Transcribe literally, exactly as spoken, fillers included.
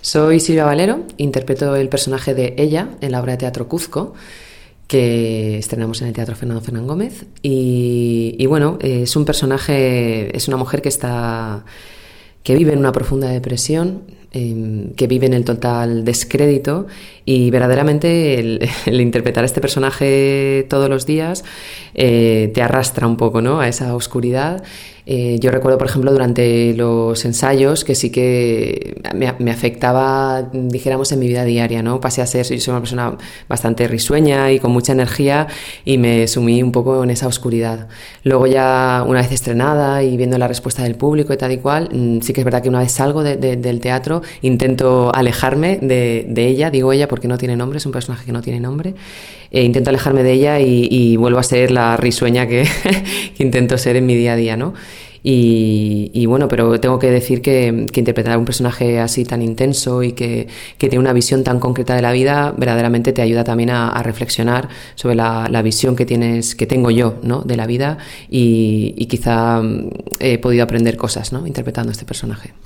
Soy Silvia Valero, interpreto el personaje de ella en la obra de teatro Cuzco, que estrenamos en el Teatro Fernando Fernán Gómez. Y, y bueno, es un personaje, es una mujer que está, que vive en una profunda depresión, eh, que vive en el total descrédito, y verdaderamente el, el interpretar a este personaje todos los días eh, te arrastra un poco, ¿no?, a esa oscuridad. Eh, yo recuerdo, por ejemplo, durante los ensayos que sí que me, me afectaba, dijéramos, en mi vida diaria, ¿no? Pasé a ser, yo soy una persona bastante risueña y con mucha energía, y me sumí un poco en esa oscuridad. Luego ya, una vez estrenada y viendo la respuesta del público y tal y cual, sí que es verdad que una vez salgo de, de, del teatro, intento alejarme de, de ella, digo ella porque no tiene nombre, es un personaje que no tiene nombre, e intento alejarme de ella y, y vuelvo a ser la risueña que, que intento ser en mi día a día, ¿no? Y, y bueno, pero tengo que decir que, que interpretar a un personaje así tan intenso y que, que tiene una visión tan concreta de la vida, verdaderamente te ayuda también a, a reflexionar sobre la, la visión que tienes, que tengo yo, ¿no?, de la vida, y, y quizá he podido aprender cosas, ¿no?, interpretando a este personaje.